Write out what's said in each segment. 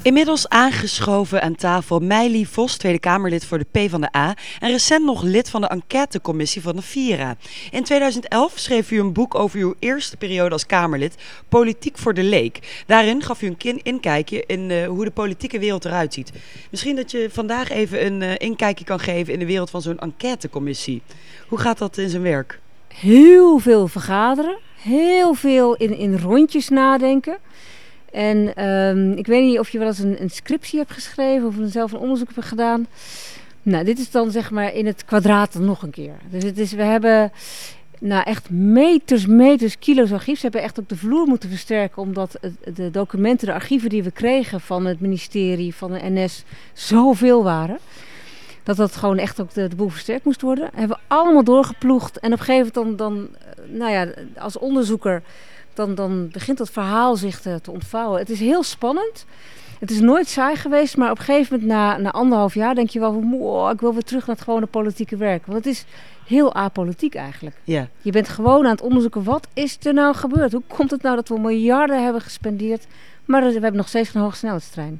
Inmiddels aangeschoven aan tafel Meili Vos, Tweede Kamerlid voor de PvdA en recent nog lid van de enquêtecommissie van de Vira. In 2011 schreef u een boek over uw eerste periode als Kamerlid, Politiek voor de Leek. Daarin gaf u een inkijkje in hoe de politieke wereld eruit ziet. Misschien dat je vandaag even een inkijkje kan geven in de wereld van zo'n enquêtecommissie. Hoe gaat dat in zijn werk? Heel veel vergaderen, heel veel in rondjes nadenken. En ik weet niet of je wel eens een scriptie hebt geschreven of zelf een onderzoek hebt gedaan. Nou, dit is dan zeg maar in het kwadraat dan nog een keer. Dus we hebben echt meters, kilo's archief. Ze hebben echt ook de vloer moeten versterken, omdat de documenten, de archieven die we kregen van het ministerie, van de NS, zoveel waren. Dat gewoon echt ook de boel versterkt moest worden. Hebben we allemaal doorgeploegd. En op een gegeven moment dan als onderzoeker, dan begint dat verhaal zich te ontvouwen. Het is heel spannend. Het is nooit saai geweest, maar op een gegeven moment na 1,5 jaar denk je wel van, ik wil weer terug naar het gewone politieke werk. Want het is heel apolitiek eigenlijk. Ja. Je bent gewoon aan het onderzoeken, wat is er nou gebeurd? Hoe komt het nou dat we miljarden hebben gespendeerd, maar we hebben nog steeds een hogesnelheidstrein?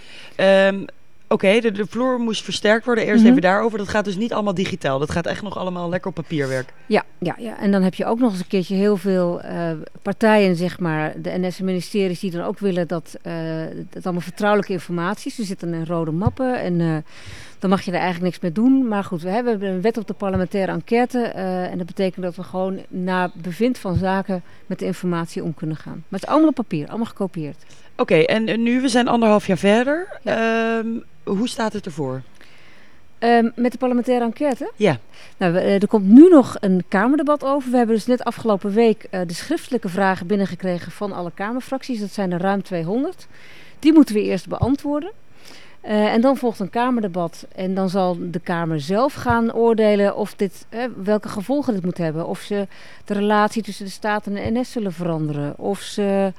Oké, de vloer moest versterkt worden. Eerst even daarover. Dat gaat dus niet allemaal digitaal. Dat gaat echt nog allemaal lekker op papierwerk. Ja. En dan heb je ook nog eens een keertje heel veel partijen, zeg maar, de NS en ministeries, die dan ook willen dat het allemaal vertrouwelijke informatie is. Er zitten in rode mappen en dan mag je er eigenlijk niks mee doen. Maar goed, we hebben een wet op de parlementaire enquête. En dat betekent dat we gewoon naar bevind van zaken met de informatie om kunnen gaan. Maar het is allemaal op papier, allemaal gekopieerd. Oké, en nu, we zijn 1,5 jaar verder. Ja. Hoe staat het ervoor? Met de parlementaire enquête? Ja. Nou, er komt nu nog een Kamerdebat over. We hebben dus net afgelopen week de schriftelijke vragen binnengekregen van alle Kamerfracties. Dat zijn er ruim 200. Die moeten we eerst beantwoorden. En dan volgt een Kamerdebat. En dan zal de Kamer zelf gaan oordelen of welke gevolgen dit moet hebben. Of ze de relatie tussen de staat en de NS zullen veranderen. Of ze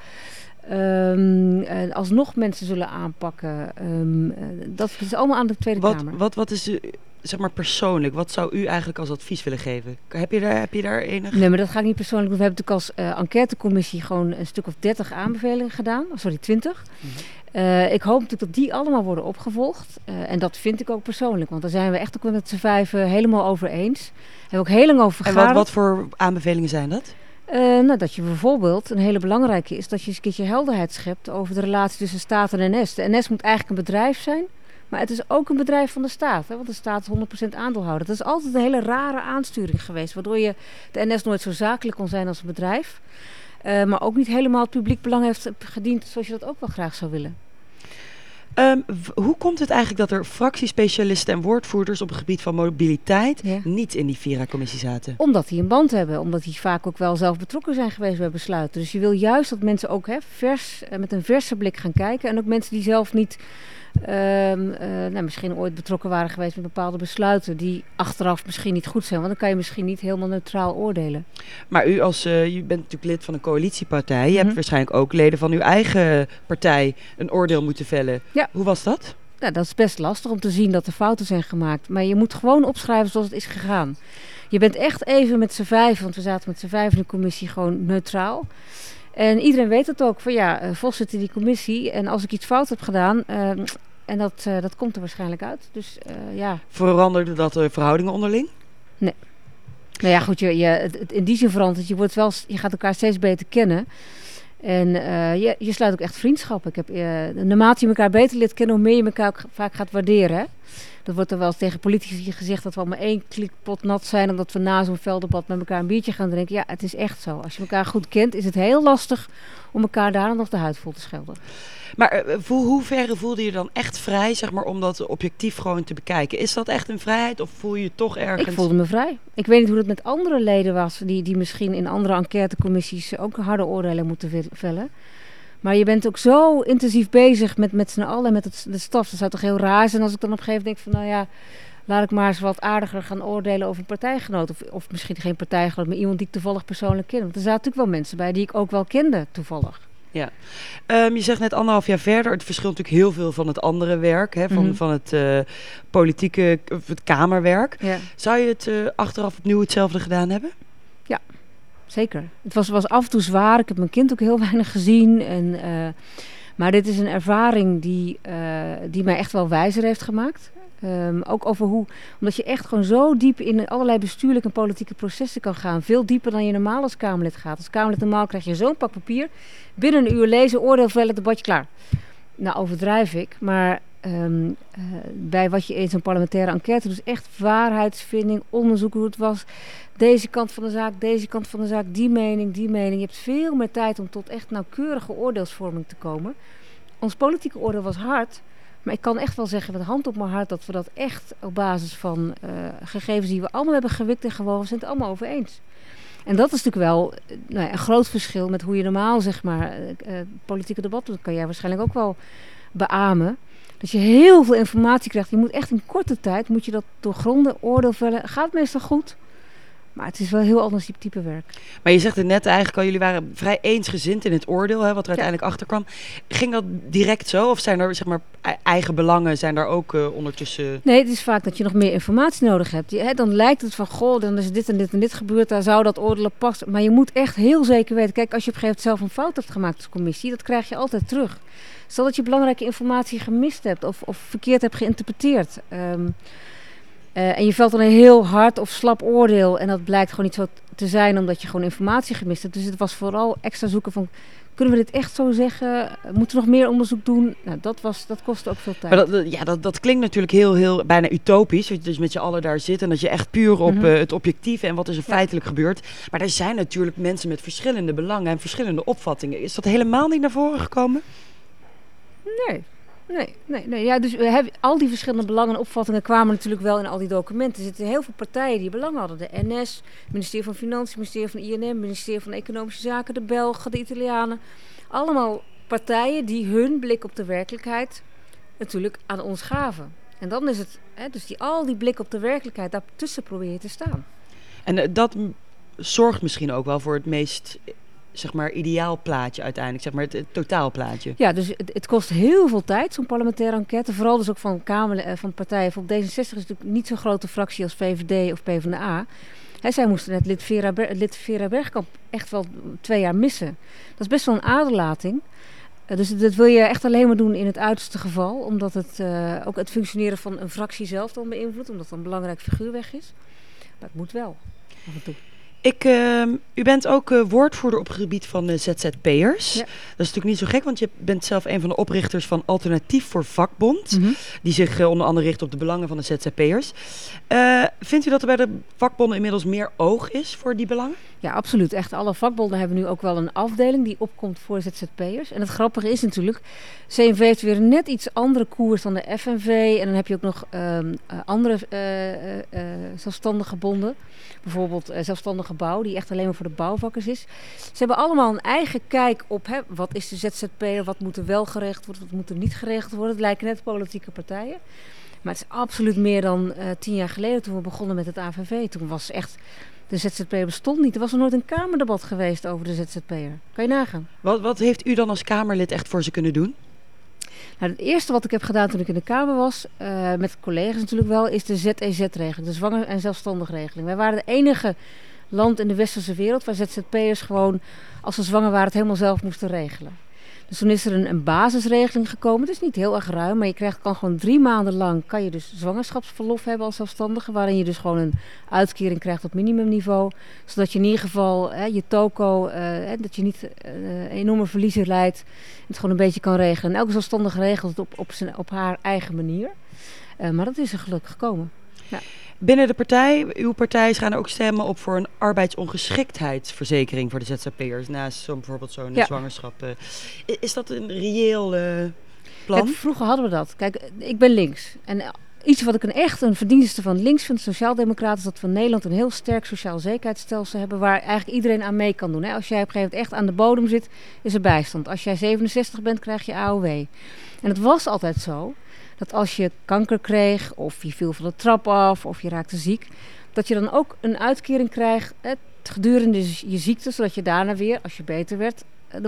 alsnog mensen zullen aanpakken. Dat is allemaal aan de Tweede Kamer. Wat is, zeg maar persoonlijk, wat zou u eigenlijk als advies willen geven? Heb je daar enig? Nee, maar dat ga ik niet persoonlijk doen. We hebben natuurlijk als enquêtecommissie gewoon een stuk of 30 aanbevelingen gedaan. 20. Ik hoop natuurlijk dat die allemaal worden opgevolgd. En dat vind ik ook persoonlijk. Want daar zijn we echt ook met z'n 5 helemaal over eens. We hebben ook heel lang over vergaderd. En wat voor aanbevelingen zijn dat? Dat je bijvoorbeeld, een hele belangrijke is, dat je eens een keertje helderheid schept over de relatie tussen staat en NS. De NS moet eigenlijk een bedrijf zijn, maar het is ook een bedrijf van de staat. Hè, want de staat is 100% aandeelhouder. Dat is altijd een hele rare aansturing geweest, waardoor je de NS nooit zo zakelijk kon zijn als een bedrijf. Maar ook niet helemaal het publiek belang heeft gediend zoals je dat ook wel graag zou willen. Hoe komt het eigenlijk dat er fractiespecialisten en woordvoerders op het gebied van mobiliteit niet in die Vira-commissie zaten? Omdat die een band hebben, omdat die vaak ook wel zelf betrokken zijn geweest bij besluiten. Dus je wil juist dat mensen ook met een verse blik gaan kijken. En ook mensen die zelf niet misschien ooit betrokken waren geweest met bepaalde besluiten die achteraf misschien niet goed zijn. Want dan kan je misschien niet helemaal neutraal oordelen. Maar u je bent natuurlijk lid van een coalitiepartij. Je hebt waarschijnlijk ook leden van uw eigen partij een oordeel moeten vellen. Ja. Hoe was dat? Nou, dat is best lastig om te zien dat er fouten zijn gemaakt. Maar je moet gewoon opschrijven zoals het is gegaan. Je bent echt even met z'n 5, want we zaten met z'n 5 in de commissie gewoon neutraal. En iedereen weet het ook, van Vos zit in die commissie en als ik iets fout heb gedaan, en dat komt er waarschijnlijk uit. Dus Veranderde dat de verhoudingen onderling? Nee. Nou ja, goed, in die zin verandert je gaat elkaar steeds beter kennen. En je sluit ook echt vriendschappen. Naarmate je elkaar beter leert kennen, hoe meer je elkaar ook vaak gaat waarderen. Hè? Dat wordt er wel eens tegen politici gezegd dat we allemaal 1 klikpot nat zijn, omdat we na zo'n velddebat met elkaar een biertje gaan drinken. Ja, het is echt zo. Als je elkaar goed kent, is het heel lastig om elkaar daar nog de huid vol te schelden. Maar hoeverre voelde je dan echt vrij, zeg maar, om dat objectief gewoon te bekijken? Is dat echt een vrijheid of voel je je toch ergens? Ik voelde me vrij. Ik weet niet hoe het met andere leden was, die misschien in andere enquêtecommissies ook harde oordelen moeten vellen. Maar je bent ook zo intensief bezig met z'n allen en met de staf. Dat zou toch heel raar zijn als ik dan op een gegeven moment denk van, laat ik maar eens wat aardiger gaan oordelen over een partijgenoot. Of misschien geen partijgenoot, maar iemand die ik toevallig persoonlijk ken. Want er zaten natuurlijk wel mensen bij die ik ook wel kende, toevallig. Ja, je zegt net 1,5 jaar verder. Het verschilt natuurlijk heel veel van het andere werk, hè, van het politieke, of het kamerwerk. Ja. Zou je het achteraf opnieuw hetzelfde gedaan hebben? Ja, zeker. Het was af en toe zwaar. Ik heb mijn kind ook heel weinig gezien. Maar dit is een ervaring die mij echt wel wijzer heeft gemaakt. Ook over omdat je echt gewoon zo diep in allerlei bestuurlijke en politieke processen kan gaan. Veel dieper dan je normaal als Kamerlid gaat. Als Kamerlid normaal krijg je zo'n pak papier. Binnen een uur lezen, oordeel vellen, debatje klaar. Nou, overdrijf ik. Maar bij wat je in zo'n parlementaire enquête doet, is echt waarheidsvinding, onderzoeken hoe het was. Deze kant van de zaak, deze kant van de zaak, die mening, die mening. Je hebt veel meer tijd om tot echt nauwkeurige oordeelsvorming te komen. Ons politieke oordeel was hard. Maar ik kan echt wel zeggen met hand op mijn hart dat we dat echt op basis van gegevens die we allemaal hebben gewikt en gewogen, zijn het allemaal over eens. En dat is natuurlijk wel een groot verschil met hoe je normaal zeg maar politieke debat doet. Dat kan jij waarschijnlijk ook wel beamen. Dat je heel veel informatie krijgt. Je moet echt in korte tijd moet je dat doorgronden, oordeel vellen. Gaat meestal goed. Maar het is wel heel anders type werk. Maar je zegt het net eigenlijk al, jullie waren vrij eensgezind in het oordeel, wat er uiteindelijk achter kwam. Ging dat direct zo? Of zijn er zeg maar eigen belangen, zijn daar ook ondertussen... Nee, het is vaak dat je nog meer informatie nodig hebt. Dan lijkt het van, dan is dit en dit en dit gebeurd, daar zou dat oordeel op passen. Maar je moet echt heel zeker weten. Kijk, als je op een gegeven moment zelf een fout hebt gemaakt als commissie, dat krijg je altijd terug. Stel dat je belangrijke informatie gemist hebt of verkeerd hebt geïnterpreteerd. En je velt dan een heel hard of slap oordeel. En dat blijkt gewoon niet zo te zijn omdat je gewoon informatie gemist hebt. Dus het was vooral extra zoeken van, kunnen we dit echt zo zeggen? Moeten we nog meer onderzoek doen? Nou, dat kostte ook veel tijd. Maar dat klinkt natuurlijk heel bijna utopisch. Dat je dus met je allen daar zit en dat je echt puur op het objectieve en wat is er feitelijk gebeurd. Maar er zijn natuurlijk mensen met verschillende belangen en verschillende opvattingen. Is dat helemaal niet naar voren gekomen? Nee. Ja, dus al die verschillende belangen en opvattingen kwamen natuurlijk wel in al die documenten. Er zitten heel veel partijen die belang hadden. De NS, het ministerie van Financiën, het ministerie van INM, het ministerie van Economische Zaken, de Belgen, de Italianen. Allemaal partijen die hun blik op de werkelijkheid natuurlijk aan ons gaven. En dan is het, dus al die blik op de werkelijkheid, daartussen probeer je te staan. En dat zorgt misschien ook wel voor het meest... zeg maar ideaal plaatje uiteindelijk, zeg maar het totaalplaatje. Ja, dus het kost heel veel tijd, zo'n parlementaire enquête. Vooral dus ook van van partijen. Op D66 is natuurlijk niet zo'n grote fractie als VVD of PvdA. Zij moesten net lid Vera Bergkamp echt wel 2 jaar missen. Dat is best wel een aderlating. Dus dat wil je echt alleen maar doen in het uiterste geval. Omdat het ook het functioneren van een fractie zelf dan beïnvloedt. Omdat er een belangrijk figuur weg is. Maar het moet wel, af en toe. U bent ook woordvoerder op het gebied van ZZP'ers. Ja. Dat is natuurlijk niet zo gek, want je bent zelf een van de oprichters van Alternatief voor Vakbond. Mm-hmm. Die zich onder andere richt op de belangen van de ZZP'ers. Vindt u dat er bij de vakbonden inmiddels meer oog is voor die belangen? Ja, absoluut. Echt, alle vakbonden hebben nu ook wel een afdeling die opkomt voor ZZP'ers. En het grappige is natuurlijk, CNV heeft weer een net iets andere koers dan de FNV. En dan heb je ook nog andere zelfstandige bonden. Bijvoorbeeld Zelfstandige Bouw, die echt alleen maar voor de bouwvakkers is. Ze hebben allemaal een eigen kijk op wat is de ZZP'er, wat moet er wel geregeld worden, wat moet er niet geregeld worden. Het lijken net politieke partijen. Maar het is absoluut meer dan 10 jaar geleden toen we begonnen met het AVV. Toen was echt... De ZZP'er bestond niet. Er was nog nooit een Kamerdebat geweest over de ZZP'er. Kan je nagaan. Wat heeft u dan als Kamerlid echt voor ze kunnen doen? Nou, het eerste wat ik heb gedaan toen ik in de Kamer was, met collega's natuurlijk wel, is de ZEZ-regeling. De zwanger- en zelfstandig-regeling. Wij waren het enige land in de westerse wereld waar ZZP'ers gewoon, als ze zwanger waren, het helemaal zelf moesten regelen. Dus toen is er een basisregeling gekomen. Het is niet heel erg ruim, maar je kan gewoon 3 maanden lang kan je dus zwangerschapsverlof hebben als zelfstandige, waarin je dus gewoon een uitkering krijgt op minimumniveau, zodat je in ieder geval je toko, dat je niet enorme verliezen leidt, het gewoon een beetje kan regelen. En elke zelfstandige regelt het op haar eigen manier. Maar dat is er gelukkig gekomen. Ja. Binnen de partij, uw partij, gaan er ook stemmen op voor een arbeidsongeschiktheidsverzekering voor de ZZP'ers, naast bijvoorbeeld zo'n zwangerschap. Is dat een reëel plan? Kijk, vroeger hadden we dat. Kijk, ik ben links. En iets wat ik een verdienste van links vind, sociaaldemocraten, is dat we in Nederland een heel sterk sociaal zekerheidsstelsel hebben, waar eigenlijk iedereen aan mee kan doen. Als jij op een gegeven moment echt aan de bodem zit, is er bijstand. Als jij 67 bent, krijg je AOW. En het was altijd zo dat als je kanker kreeg, of je viel van de trap af, of je raakte ziek, dat je dan ook een uitkering krijgt gedurende je ziekte, zodat je daarna weer, als je beter werd,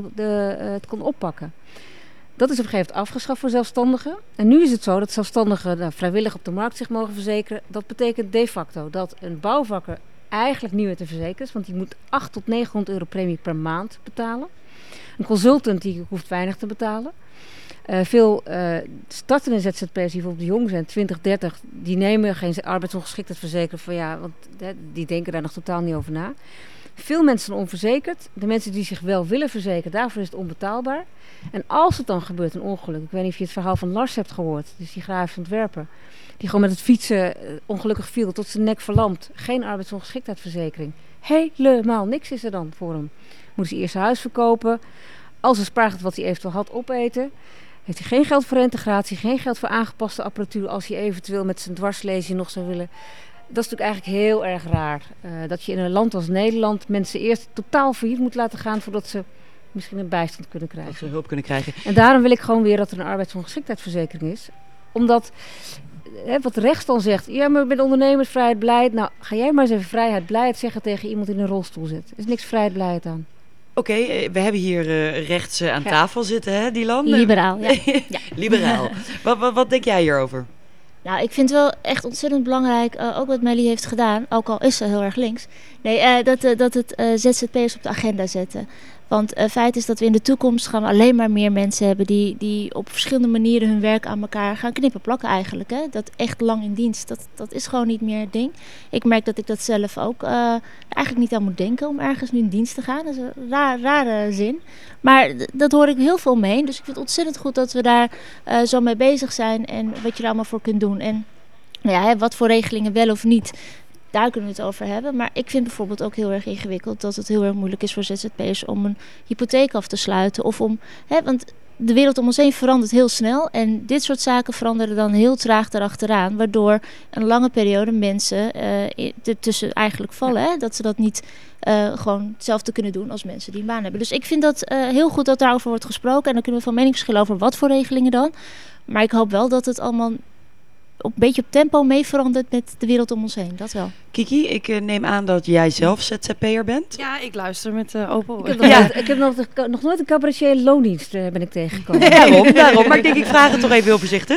het kon oppakken. Dat is op een gegeven moment afgeschaft voor zelfstandigen. En nu is het zo dat zelfstandigen vrijwillig op de markt zich mogen verzekeren. Dat betekent de facto dat een bouwvakker eigenlijk niet meer te verzekeren is, want die moet 800 tot 900 euro premie per maand betalen. Een consultant die hoeft weinig te betalen. Veel startende ZZP'ers die bijvoorbeeld jong zijn, 20, 30, die nemen geen arbeidsongeschiktheidsverzekering van want die denken daar nog totaal niet over na. Veel mensen zijn onverzekerd. De mensen die zich wel willen verzekeren, daarvoor is het onbetaalbaar. En als het dan gebeurt, een ongeluk. Ik weet niet of je het verhaal van Lars hebt gehoord. Dus die grafisch ontwerper. Die gewoon met het fietsen ongelukkig viel, tot zijn nek verlamd. Geen arbeidsongeschiktheidsverzekering. Helemaal niks is er dan voor hem. Moet hij eerst zijn huis verkopen. Als hij spaargeld wat hij eventueel had opeten. Heeft hij geen geld voor integratie, geen geld voor aangepaste apparatuur. Als hij eventueel met zijn dwarslezing nog zou willen. Dat is natuurlijk eigenlijk heel erg raar. Dat je in een land als Nederland mensen eerst totaal failliet moet laten gaan voordat ze misschien een bijstand kunnen krijgen. Of ze hulp kunnen krijgen. En daarom wil ik gewoon weer dat er een arbeidsongeschiktheidsverzekering is. Omdat, wat rechts dan zegt, ja maar ik ben ondernemersvrijheid, blijheid. Nou, ga jij maar eens even vrijheid, blijheid zeggen tegen iemand die in een rolstoel zit. Er is niks vrijheid, blijheid aan. Oké, we hebben hier rechts aan tafel zitten, hè, Dylan? Liberaal, ja. Ja. Liberaal. Wat denk jij hierover? Nou, ik vind het wel echt ontzettend belangrijk, ook wat Melly heeft gedaan, ook al is ze heel erg links, dat het ZZP'ers op de agenda zetten. Want feit is dat we in de toekomst gaan we alleen maar meer mensen hebben die op verschillende manieren hun werk aan elkaar gaan knippen plakken eigenlijk. Hè? Dat echt lang in dienst, dat is gewoon niet meer het ding. Ik merk dat ik dat zelf ook eigenlijk niet aan moet denken om ergens nu in dienst te gaan. Dat is een rare zin. Maar dat hoor ik heel veel omheen. Dus ik vind het ontzettend goed dat we daar zo mee bezig zijn en wat je er allemaal voor kunt doen. En wat voor regelingen wel of niet. Daar kunnen we het over hebben. Maar ik vind bijvoorbeeld ook heel erg ingewikkeld dat het heel erg moeilijk is voor ZZP'ers om een hypotheek af te sluiten. Of want de wereld om ons heen verandert heel snel. En dit soort zaken veranderen dan heel traag erachteraan. Waardoor een lange periode mensen ertussen eigenlijk vallen. Hè? Dat ze dat niet gewoon hetzelfde kunnen doen als mensen die een baan hebben. Dus ik vind dat heel goed dat daarover wordt gesproken. En dan kunnen we van mening verschillen over wat voor regelingen dan. Maar ik hoop wel dat het allemaal een beetje op tempo mee verandert met de wereld om ons heen. Dat wel. Kiki, ik neem aan dat jij zelf ZZP'er bent. Ja, ik luister met open oren. Ik heb nog nooit een cabaretier loondienst ben ik tegengekomen. Daarom. Maar ik vraag het toch even heel voorzichtig.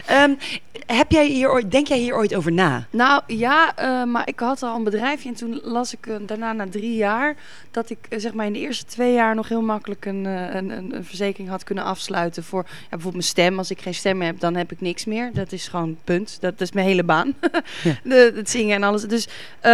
Denk jij hier ooit over na? Nou ja, maar ik had al een bedrijfje en toen las ik daarna na 3 jaar dat ik zeg maar in de eerste 2 jaar nog heel makkelijk een verzekering had kunnen afsluiten voor bijvoorbeeld mijn stem. Als ik geen stem heb, dan heb ik niks meer. Dat is gewoon punt. Dat is mijn hele baan. Ja. Het zingen en alles. Dus,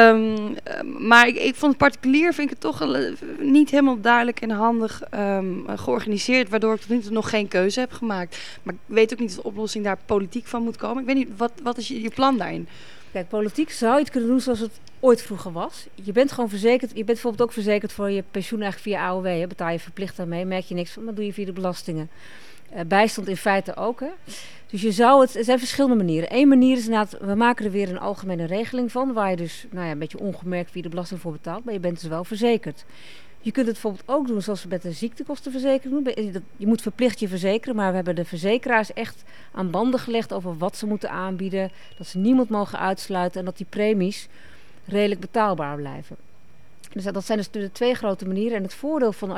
maar ik vond het particulier, vind ik het toch niet helemaal duidelijk en handig georganiseerd, waardoor ik tot nu toe nog geen keuze heb gemaakt. Maar ik weet ook niet of de oplossing daar politiek van moet komen. Ik weet niet, wat is je plan daarin? Kijk, politiek zou je het kunnen doen zoals het ooit vroeger was. Je bent gewoon verzekerd. Je bent bijvoorbeeld ook verzekerd voor je pensioen eigenlijk via AOW. Hè. Betaal je verplicht daarmee, merk je niks van, maar doe je via de belastingen. Bijstand in feite ook. Hè. Dus er zijn verschillende manieren. Eén manier is inderdaad, we maken er weer een algemene regeling van, waar je dus een beetje ongemerkt via de belasting voor betaalt, maar je bent dus wel verzekerd. Je kunt het bijvoorbeeld ook doen zoals we met een ziektekostenverzekering doen. Je moet verplicht je verzekeren, maar we hebben de verzekeraars echt aan banden gelegd over wat ze moeten aanbieden, dat ze niemand mogen uitsluiten en dat die premies redelijk betaalbaar blijven. Dus dat zijn dus de 2 grote manieren. En het voordeel van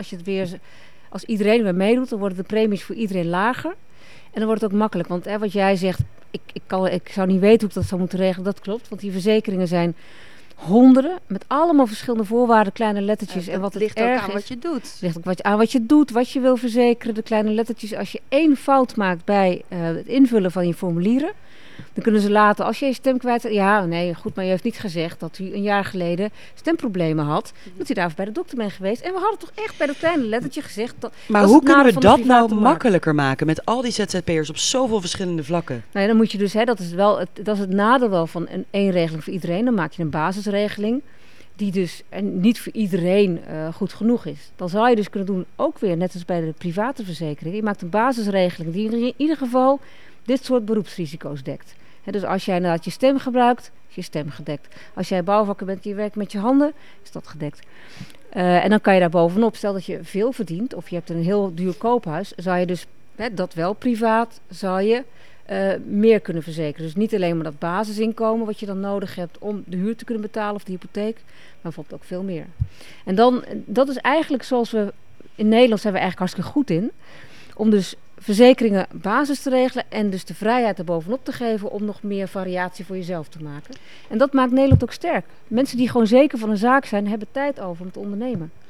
als iedereen weer meedoet, dan worden de premies voor iedereen lager. En dan wordt het ook makkelijk. Want wat jij zegt, ik zou niet weten hoe ik dat zou moeten regelen. Dat klopt, want die verzekeringen zijn honderden. Met allemaal verschillende voorwaarden, kleine lettertjes. En wat het ligt ook aan wat je doet. Het ligt ook aan wat je doet, wat je wil verzekeren. De kleine lettertjes. Als je 1 fout maakt bij het invullen van je formulieren, dan kunnen ze later, als je je stem kwijt... Ja, nee, goed, maar je heeft niet gezegd dat u een jaar geleden stemproblemen had. Dat u daarvoor bij de dokter bent geweest. En we hadden toch echt bij dat kleine lettertje gezegd... Maar hoe kunnen we dat nou makkelijker maken met al die ZZP'ers op zoveel verschillende vlakken? Nou ja, dan moet je dus, dat is het nadeel wel van één regeling voor iedereen. Dan maak je een basisregeling die dus niet voor iedereen goed genoeg is. Dan zou je dus kunnen doen, ook weer net als bij de private verzekering. Je maakt een basisregeling die in ieder geval dit soort beroepsrisico's dekt. Dus als jij inderdaad je stem gebruikt, is je stem gedekt. Als jij bouwvakker bent die werkt met je handen, is dat gedekt. En dan kan je daar bovenop, stel dat je veel verdient of je hebt een heel duur koophuis, zou je dus dat wel privaat, zou je meer kunnen verzekeren. Dus niet alleen maar dat basisinkomen wat je dan nodig hebt om de huur te kunnen betalen of de hypotheek, maar bijvoorbeeld ook veel meer. En dan, dat is eigenlijk zoals we in Nederland zijn we eigenlijk hartstikke goed in, om dus verzekeringen basis te regelen en dus de vrijheid erbovenop te geven om nog meer variatie voor jezelf te maken. En dat maakt Nederland ook sterk. Mensen die gewoon zeker van een zaak zijn, hebben tijd over om te ondernemen.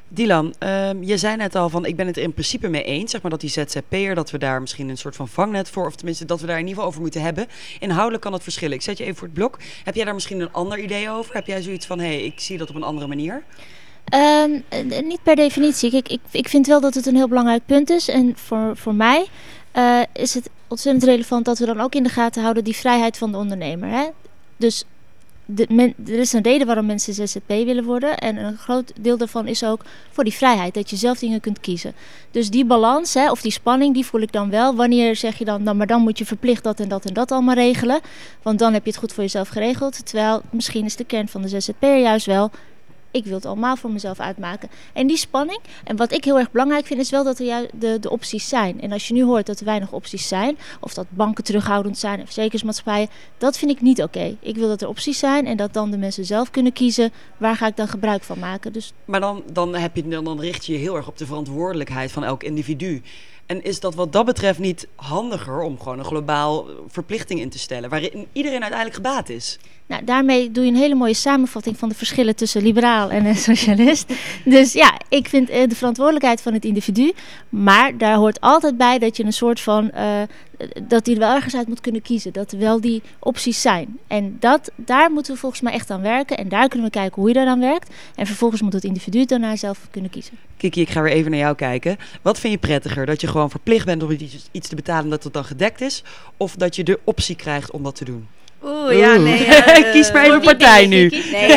Dylan, je zei net al van ik ben het er in principe mee eens, zeg maar dat die ZZP'er, dat we daar misschien een soort van vangnet voor, of tenminste dat we daar in ieder geval over moeten hebben. Inhoudelijk kan het verschillen. Ik zet je even voor het blok. Heb jij daar misschien een ander idee over? Heb jij zoiets van, ik zie dat op een andere manier? Niet per definitie. Kijk, ik vind wel dat het een heel belangrijk punt is. En voor mij is het ontzettend relevant dat we dan ook in de gaten houden die vrijheid van de ondernemer. Hè? Dus er is een reden waarom mensen ZZP willen worden. En een groot deel daarvan is ook voor die vrijheid. Dat je zelf dingen kunt kiezen. Dus die balans, of die spanning, die voel ik dan wel. Wanneer zeg je dan, nou maar dan moet je verplicht dat en dat en dat allemaal regelen. Want dan heb je het goed voor jezelf geregeld. Terwijl misschien is de kern van de ZZP'er juist wel, ik wil het allemaal voor mezelf uitmaken. En die spanning, en wat ik heel erg belangrijk vind, is wel dat er de opties zijn. En als je nu hoort dat er weinig opties zijn, of dat banken terughoudend zijn, of verzekeringsmaatschappijen, dat vind ik niet oké. Ik wil dat er opties zijn en dat dan de mensen zelf kunnen kiezen, waar ga ik dan gebruik van maken. Dus Maar dan richt je je heel erg op de verantwoordelijkheid van elk individu. En is dat wat dat betreft niet handiger om gewoon een globaal verplichting in te stellen, waarin iedereen uiteindelijk gebaat is? Nou, daarmee doe je een hele mooie samenvatting van de verschillen tussen liberaal en socialist. Dus ja, ik vind de verantwoordelijkheid van het individu. Maar daar hoort altijd bij dat je een soort van, dat die er wel ergens uit moet kunnen kiezen. Dat er wel die opties zijn. En daar moeten we volgens mij echt aan werken. En daar kunnen we kijken hoe je daaraan werkt. En vervolgens moet het individu daarna zelf kunnen kiezen. Kiki, ik ga weer even naar jou kijken. Wat vind je prettiger? Dat je gewoon verplicht bent om iets te betalen dat het dan gedekt is? Of dat je de optie krijgt om dat te doen? Kies maar even partij nu.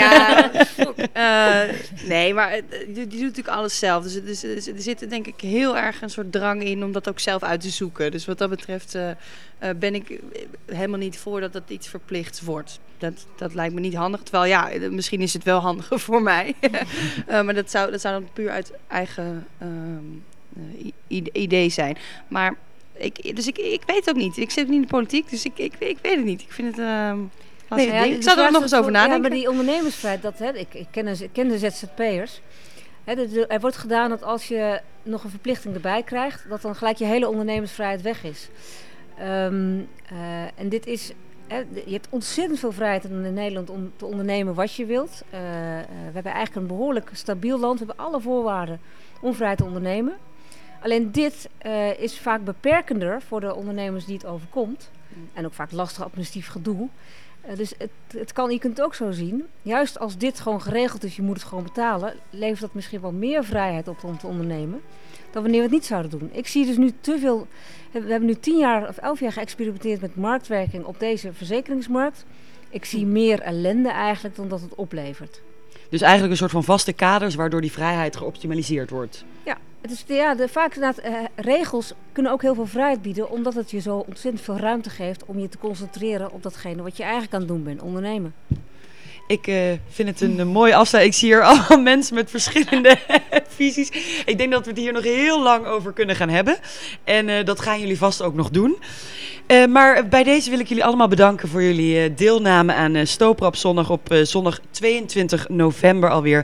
Nee, maar je doet natuurlijk alles zelf. Dus er zit denk ik heel erg een soort drang in om dat ook zelf uit te zoeken. Dus wat dat betreft ben ik helemaal niet voor dat iets verplicht wordt. Dat lijkt me niet handig. Terwijl misschien is het wel handiger voor mij. Maar dat zou dan puur uit eigen idee zijn. Maar ik weet het ook niet. Ik zit niet in de politiek, dus ik weet het niet. Ik vind het lastig ding. Ik zal er nog eens over nadenken. Ja, maar die ondernemersvrijheid, ik ken de ZZP'ers. Er wordt gedaan dat als je nog een verplichting erbij krijgt, dat dan gelijk je hele ondernemersvrijheid weg is. En dit is, je hebt ontzettend veel vrijheid in Nederland om te ondernemen wat je wilt. We hebben eigenlijk een behoorlijk stabiel land. We hebben alle voorwaarden om vrij te ondernemen. Alleen dit is vaak beperkender voor de ondernemers die het overkomt. En ook vaak lastig administratief gedoe. Dus je kunt het ook zo zien. Juist als dit gewoon geregeld is, je moet het gewoon betalen, levert dat misschien wel meer vrijheid op om te ondernemen dan wanneer we het niet zouden doen. Ik zie dus nu te veel. We hebben nu 10 jaar of 11 jaar geëxperimenteerd met marktwerking op deze verzekeringsmarkt. Ik zie meer ellende eigenlijk dan dat het oplevert. Dus eigenlijk een soort van vaste kaders waardoor die vrijheid geoptimaliseerd wordt. Ja. Het is, vaak regels kunnen ook heel veel vrijheid bieden, omdat het je zo ontzettend veel ruimte geeft om je te concentreren op datgene wat je eigenlijk aan het doen bent, ondernemen. Ik vind het een mooie afsluiting. Ik zie hier allemaal mensen met verschillende visies. Ik denk dat we het hier nog heel lang over kunnen gaan hebben. En dat gaan jullie vast ook nog doen. Maar bij deze wil ik jullie allemaal bedanken voor jullie deelname aan Stopera op zondag 22 november alweer.